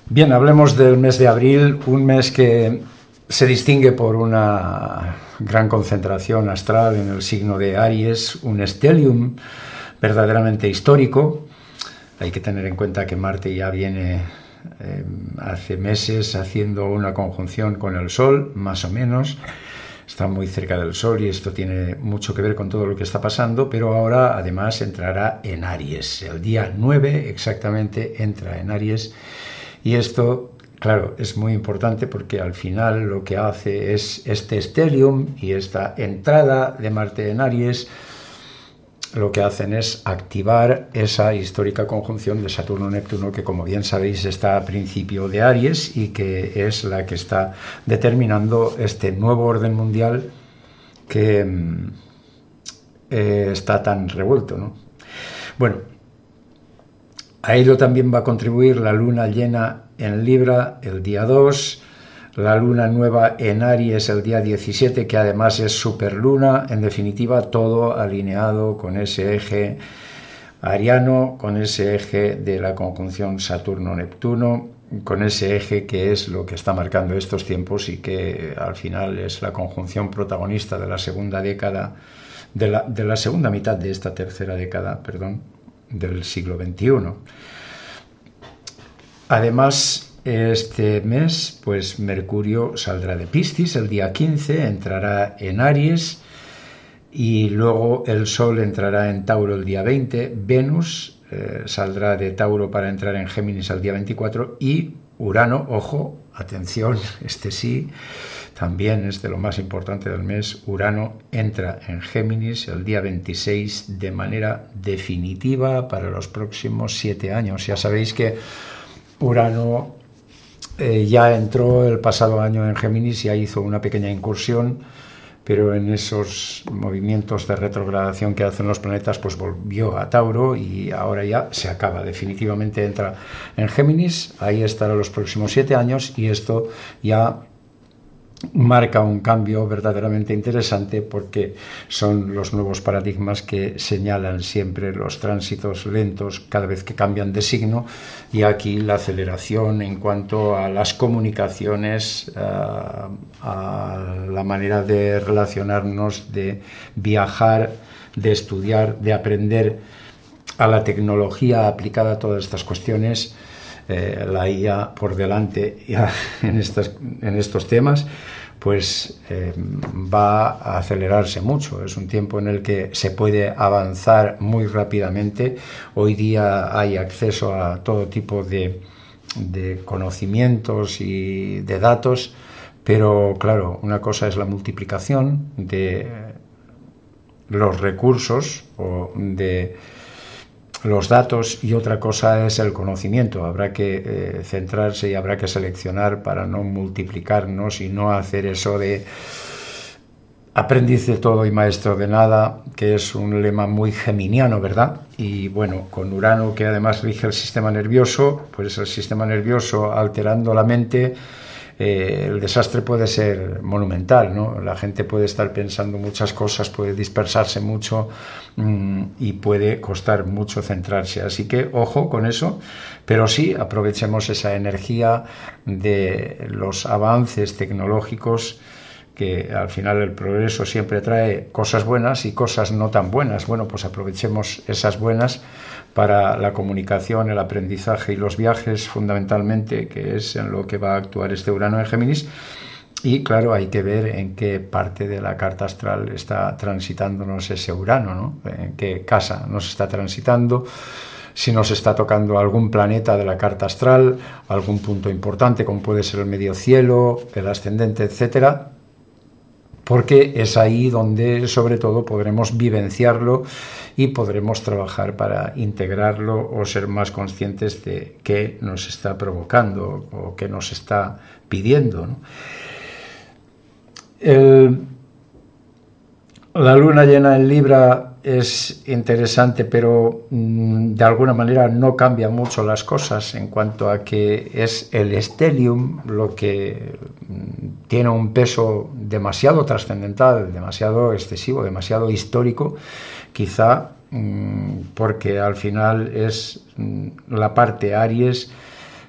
Bien, hablemos del mes de abril, un mes que se distingue por una gran concentración astral en el signo de Aries, un stellium verdaderamente histórico. Hay que tener en cuenta que Marte ya viene hace meses haciendo una conjunción con el Sol, más o menos. Está muy cerca del Sol y esto tiene mucho que ver con todo lo que está pasando, pero ahora además entrará en Aries. El día 9 exactamente entra en Aries y esto, claro, es muy importante porque al final lo que hace es este stellium y esta entrada de Marte en Aries, lo que hacen es activar esa histórica conjunción de Saturno-Neptuno que, como bien sabéis, está a principio de Aries y que es la que está determinando este nuevo orden mundial que está tan revuelto, ¿no? Bueno, a ello también va a contribuir la luna llena en Libra el día 2, la luna nueva en Aries el día 17, que además es superluna. En definitiva, todo alineado con ese eje ariano, con ese eje de la conjunción Saturno-Neptuno, con ese eje que es lo que está marcando estos tiempos y que al final es la conjunción protagonista de la segunda década, de la segunda mitad de esta tercera década, perdón, del siglo XXI. Además, este mes, pues Mercurio saldrá de Piscis el día 15, entrará en Aries y luego el Sol entrará en Tauro el día 20, Venus saldrá de Tauro para entrar en Géminis el día 24 y Urano, ojo, atención, este sí, también es de lo más importante del mes, Urano entra en Géminis el día 26 de manera definitiva para los próximos 7 años. Ya sabéis que Urano ya entró el pasado año en Géminis, ya hizo una pequeña incursión, pero en esos movimientos de retrogradación que hacen los planetas, pues volvió a Tauro y ahora ya se acaba, definitivamente entra en Géminis, ahí estará los próximos 7 años y esto ya marca un cambio verdaderamente interesante porque son los nuevos paradigmas que señalan siempre los tránsitos lentos cada vez que cambian de signo y aquí la aceleración en cuanto a las comunicaciones, a la manera de relacionarnos, de viajar, de estudiar, de aprender, a la tecnología aplicada a todas estas cuestiones. La IA por delante ya en estos temas, pues va a acelerarse mucho. Es un tiempo en el que se puede avanzar muy rápidamente. Hoy día hay acceso a todo tipo de conocimientos y de datos, pero claro, una cosa es la multiplicación de los recursos o de los datos y otra cosa es el conocimiento. Habrá que centrarse y habrá que seleccionar para no multiplicarnos y no hacer eso de aprendiz de todo y maestro de nada, que es un lema muy geminiano, ¿verdad? Y bueno, con Urano, que además rige el sistema nervioso, pues el sistema nervioso alterando la mente, el desastre puede ser monumental, ¿no? La gente puede estar pensando muchas cosas, puede dispersarse mucho y puede costar mucho centrarse. Así que ojo con eso, pero sí aprovechemos esa energía de los avances tecnológicos, que al final el progreso siempre trae cosas buenas y cosas no tan buenas. Bueno, pues aprovechemos esas buenas para la comunicación, el aprendizaje y los viajes fundamentalmente, que es en lo que va a actuar este Urano en Géminis. Y claro, hay que ver en qué parte de la carta astral está transitándonos ese Urano, ¿no? En qué casa nos está transitando, si nos está tocando algún planeta de la carta astral, algún punto importante como puede ser el medio cielo, el ascendente, etcétera, porque es ahí donde sobre todo podremos vivenciarlo y podremos trabajar para integrarlo o ser más conscientes de qué nos está provocando o qué nos está pidiendo, ¿no? La luna llena en Libra es interesante, pero de alguna manera no cambia mucho las cosas en cuanto a que es el stellium lo que tiene un peso demasiado trascendental, demasiado excesivo, demasiado histórico, quizá porque al final es la parte Aries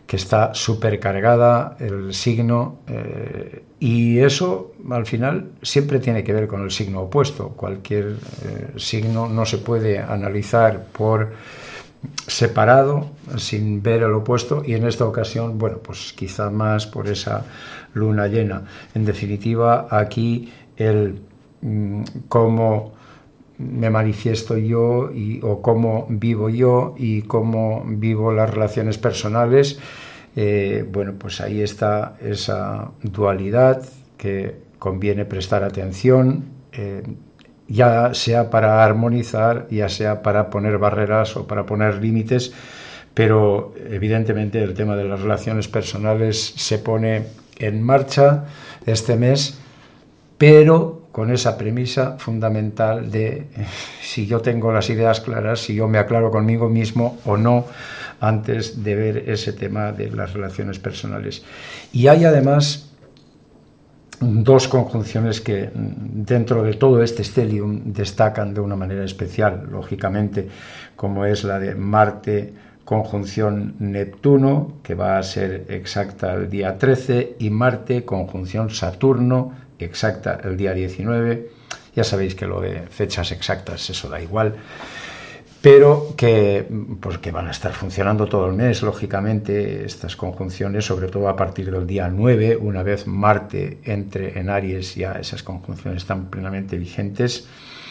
que está supercargada el signo, y eso al final siempre tiene que ver con el signo opuesto. Cualquier signo no se puede analizar por separado sin ver el opuesto, y en esta ocasión, bueno, pues quizá más por esa luna llena. En definitiva, aquí el cómo me manifiesto yo o cómo vivo yo y cómo vivo las relaciones personales, bueno, pues ahí está esa dualidad que conviene prestar atención, ya sea para armonizar, ya sea para poner barreras o para poner límites, pero evidentemente el tema de las relaciones personales se pone en marcha este mes, pero con esa premisa fundamental de si yo tengo las ideas claras, si yo me aclaro conmigo mismo o no, antes de ver ese tema de las relaciones personales. Y hay además dos conjunciones que dentro de todo este stellium destacan de una manera especial, lógicamente, como es la de Marte conjunción Neptuno, que va a ser exacta el día 13, y Marte conjunción Saturno, exacta el día 19. Ya sabéis que lo de fechas exactas, eso da igual, pero que, pues, que van a estar funcionando todo el mes, lógicamente, estas conjunciones, sobre todo a partir del día 9, una vez Marte entre en Aries, ya esas conjunciones están plenamente vigentes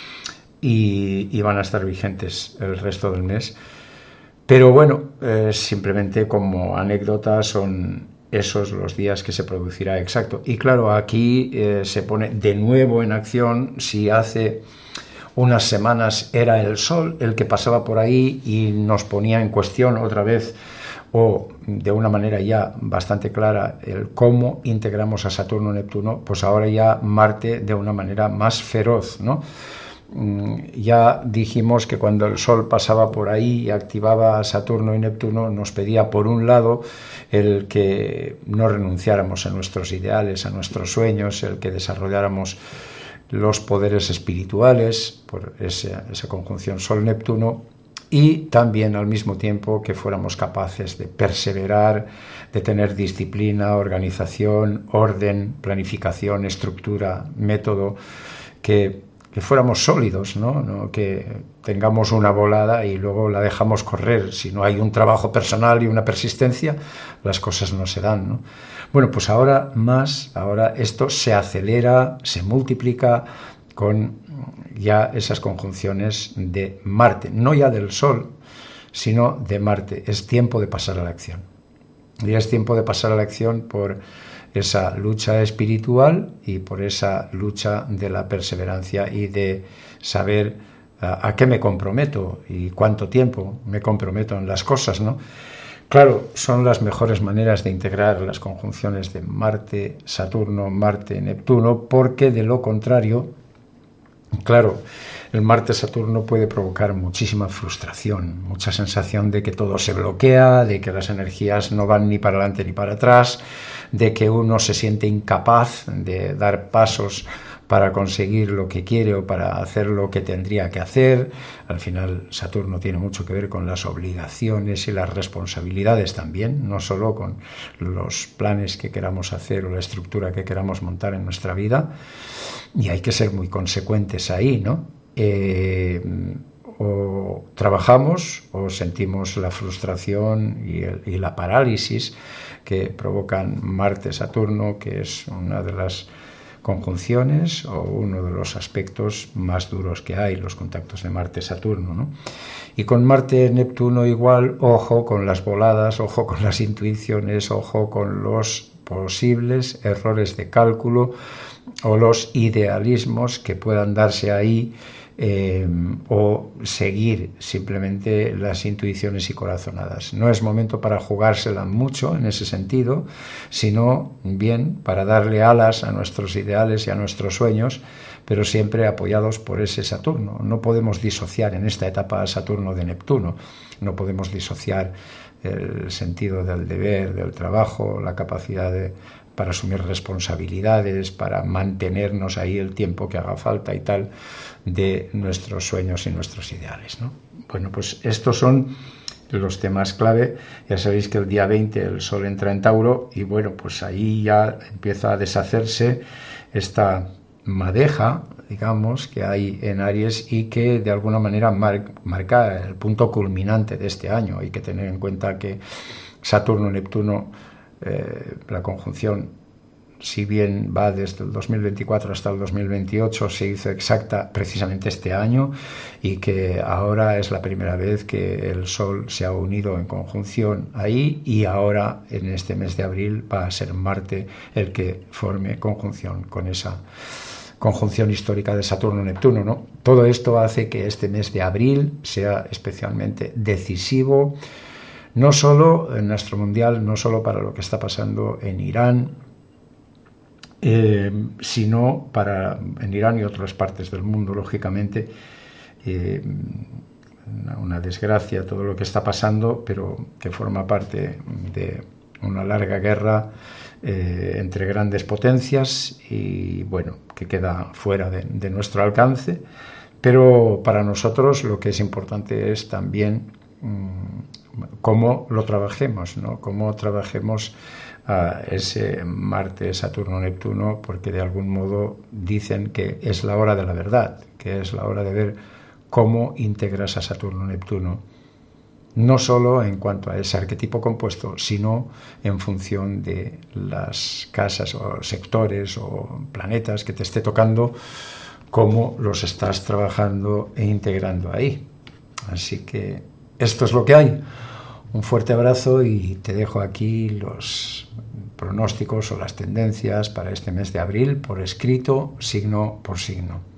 y van a estar vigentes el resto del mes. Pero bueno, simplemente como anécdota son esos los días que se producirá exacto. Y claro, aquí se pone de nuevo en acción. Si hace unas semanas era el Sol el que pasaba por ahí y nos ponía en cuestión otra vez, o de una manera ya bastante clara, el cómo integramos a Saturno-Neptuno, pues ahora ya Marte de una manera más feroz, ¿no? Ya dijimos que cuando el Sol pasaba por ahí y activaba a Saturno y Neptuno, nos pedía por un lado el que no renunciáramos a nuestros ideales, a nuestros sueños, el que desarrolláramos los poderes espirituales por esa conjunción Sol-Neptuno, y también al mismo tiempo que fuéramos capaces de perseverar, de tener disciplina, organización, orden, planificación, estructura, método, que fuéramos sólidos, ¿no? Que tengamos una volada y luego la dejamos correr. Si no hay un trabajo personal y una persistencia, las cosas no se dan, ¿no? Bueno, pues ahora esto se acelera, se multiplica con ya esas conjunciones de Marte, no ya del Sol, sino de Marte. Es tiempo de pasar a la acción. Y es tiempo de pasar a la acción por esa lucha espiritual y por esa lucha de la perseverancia y de saber a qué me comprometo y cuánto tiempo me comprometo en las cosas, ¿no? Claro, son las mejores maneras de integrar las conjunciones de Marte, Saturno, Marte, Neptuno, porque de lo contrario, claro, el Marte-Saturno puede provocar muchísima frustración, mucha sensación de que todo se bloquea, de que las energías no van ni para adelante ni para atrás, de que uno se siente incapaz de dar pasos para conseguir lo que quiere o para hacer lo que tendría que hacer. Al final, Saturno tiene mucho que ver con las obligaciones y las responsabilidades también, no solo con los planes que queramos hacer o la estructura que queramos montar en nuestra vida, y hay que ser muy consecuentes ahí, ¿no? O trabajamos o sentimos la frustración y la parálisis que provocan Marte-Saturno, que es una de las conjunciones o uno de los aspectos más duros que hay, los contactos de Marte-Saturno, ¿no? Y con Marte-Neptuno igual, ojo con las voladas, ojo con las intuiciones, ojo con los posibles errores de cálculo o los idealismos que puedan darse ahí, o seguir simplemente las intuiciones y corazonadas. No es momento para jugársela mucho en ese sentido, sino bien para darle alas a nuestros ideales y a nuestros sueños, pero siempre apoyados por ese Saturno. No podemos disociar en esta etapa a Saturno de Neptuno, no podemos disociar el sentido del deber, del trabajo, la capacidad para asumir responsabilidades, para mantenernos ahí el tiempo que haga falta y tal, de nuestros sueños y nuestros ideales, ¿no? Bueno, pues estos son los temas clave. Ya sabéis que el día 20 el Sol entra en Tauro y bueno, pues ahí ya empieza a deshacerse esta madeja, digamos, que hay en Aries y que de alguna manera marca el punto culminante de este año. Hay que tener en cuenta que Saturno-Neptuno, la conjunción, si bien va desde el 2024 hasta el 2028, se hizo exacta precisamente este año, y que ahora es la primera vez que el Sol se ha unido en conjunción ahí, y ahora en este mes de abril va a ser Marte el que forme conjunción con esa conjunción histórica de Saturno-Neptuno, ¿no? Todo esto hace que este mes de abril sea especialmente decisivo, no solo en nuestro mundial, no solo para lo que está pasando en Irán, sino para en Irán y otras partes del mundo, lógicamente. Una desgracia todo lo que está pasando, pero que forma parte de una larga guerra entre grandes potencias, y bueno, que queda fuera de nuestro alcance. Pero para nosotros lo que es importante es también cómo lo trabajemos, ¿no? Cómo trabajemos a ese Marte, Saturno, Neptuno, porque de algún modo dicen que es la hora de la verdad, que es la hora de ver cómo integras a Saturno, Neptuno, no solo en cuanto a ese arquetipo compuesto, sino en función de las casas o sectores o planetas que te esté tocando, cómo los estás trabajando e integrando ahí. Así que esto es lo que hay. Un fuerte abrazo y te dejo aquí los pronósticos o las tendencias para este mes de abril por escrito, signo por signo.